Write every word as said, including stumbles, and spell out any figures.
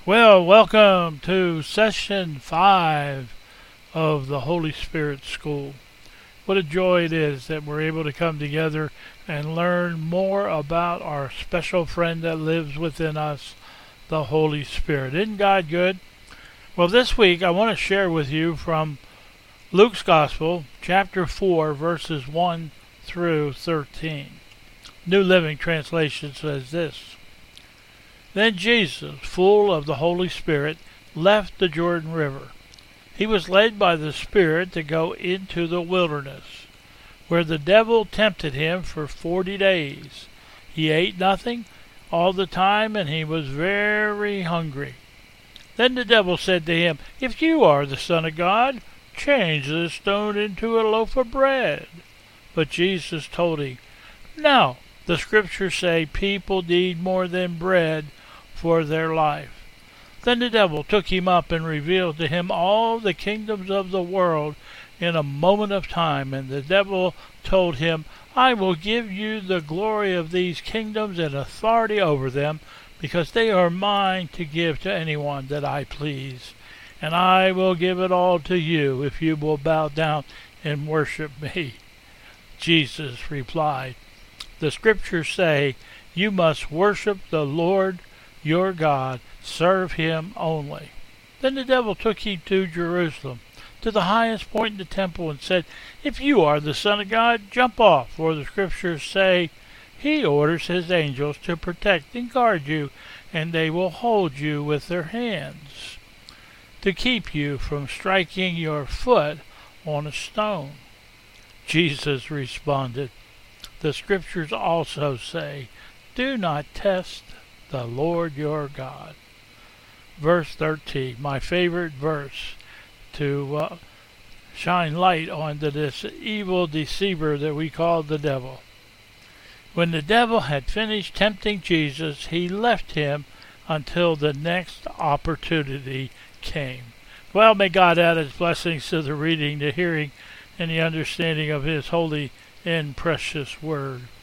Well, welcome to session five of the Holy Spirit School. What a joy it is that we're able to come together and learn more about our special friend that lives within us, the Holy Spirit. Isn't God good? Well, this week I want to share with you from Luke's Gospel, chapter four, verses one through thirteen. New Living Translation says this: Then Jesus, full of the Holy Spirit, left the Jordan River. He was led by the Spirit to go into the wilderness, where the devil tempted him for forty days. He ate nothing all the time, and he was very hungry. Then the devil said to him, If you are the Son of God, change this stone into a loaf of bread. But Jesus told him, No, the Scriptures say people need more than bread for their life. Then the devil took him up and revealed to him all the kingdoms of the world in a moment of time. And the devil told him, I will give you the glory of these kingdoms and authority over them, because they are mine to give to anyone that I please. And I will give it all to you if you will bow down and worship me. Jesus replied, The Scriptures say, You must worship the Lord your God, serve him only. Then the devil took him to Jerusalem, to the highest point in the temple, and said, If you are the Son of God, jump off, for the Scriptures say, He orders his angels to protect and guard you, and they will hold you with their hands, to keep you from striking your foot on a stone. Jesus responded, The Scriptures also say, Do not test the Lord your God. Verse thirteen, my favorite verse to uh, shine light onto this evil deceiver that we call the devil. When the devil had finished tempting Jesus, he left him until the next opportunity came. Well, may God add his blessings to the reading, the hearing, and the understanding of his holy and precious word.